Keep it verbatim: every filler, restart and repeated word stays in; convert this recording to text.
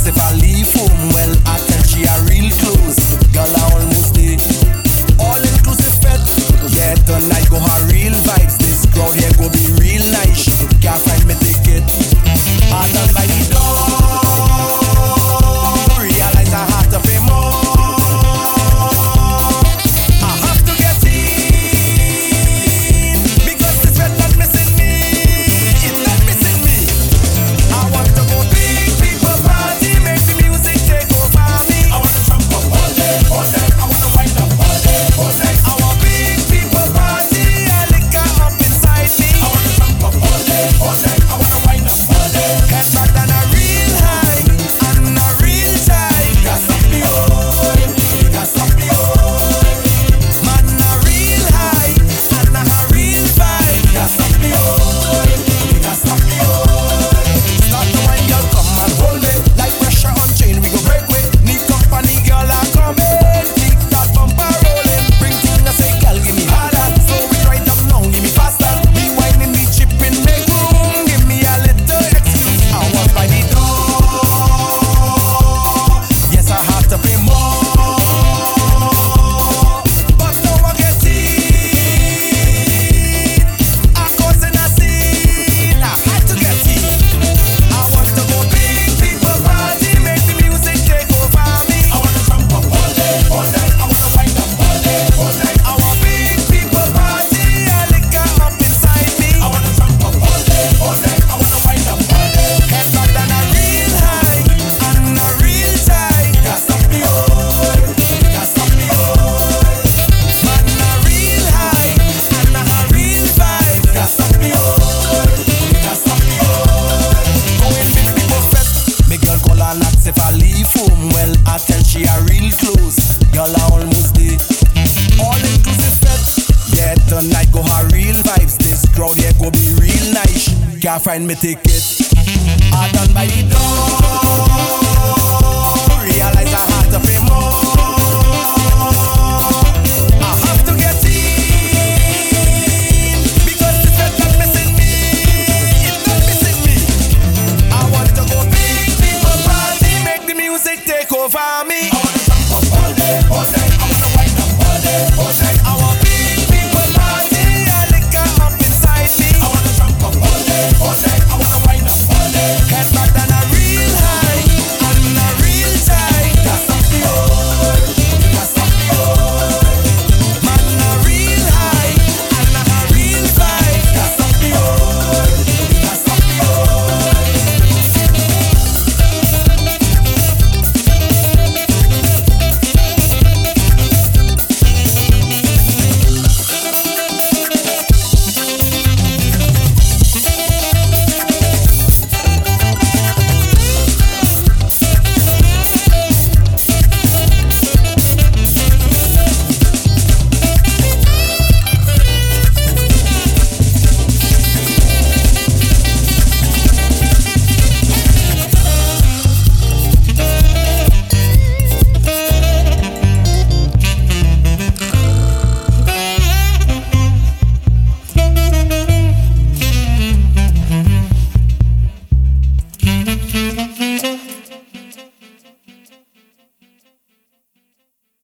if I leave home. Well, I tell she a real close. Girl, I almost did. All inclusive fed. Yeah, tonight go her real vibes. This crowd here go be real nice. Can't find me ticket. I done by the door. Realize I have to pay more. I have to get in because this red not missing me. It's not missing me. I want to go big people party, make the music take over me. I wanna jump up all day, all day. I wanna wind up all day, all day. I want big people party, and liquor up inside me. I wanna jump up all day, all day. I wanna wind up all day. Head back and a real high and a real tight. Got something on, got something on. Man a real high and a real vibe. Got something on, got something on. Start to wine, girl, come and hold me. Like pressure on chain, we go break with. Need company, girl, I come in. Keep that bumper rolling. Bring thing, I say, girl, give me harder. Slow it right down now, give me faster. Be whining, be chipping, make room. Give me a little excuse. I want by the door. Yes, I have to pay more. But now I get in. I'm causing a scene. I had to get in. I want to go big people party, make the music take over me. I wanna jump up all day, all day. I wanna wind up all day, all day. I want big people party, and liquor up inside me. I wanna jump up all day, all day. I wanna wind up all day. Head back and a real high and a real tight. Got something on, got something on. Man a real high and a real vibe. Got something on, got something on. Going big people fest. Me girl call her knocks if I leave home. Well, I tell she a real close. Girl, I almost did. All inclusive fed. Yeah, tonight go her real vibes. This crowd here go be real nice. Can't find me ticket. I done by the door.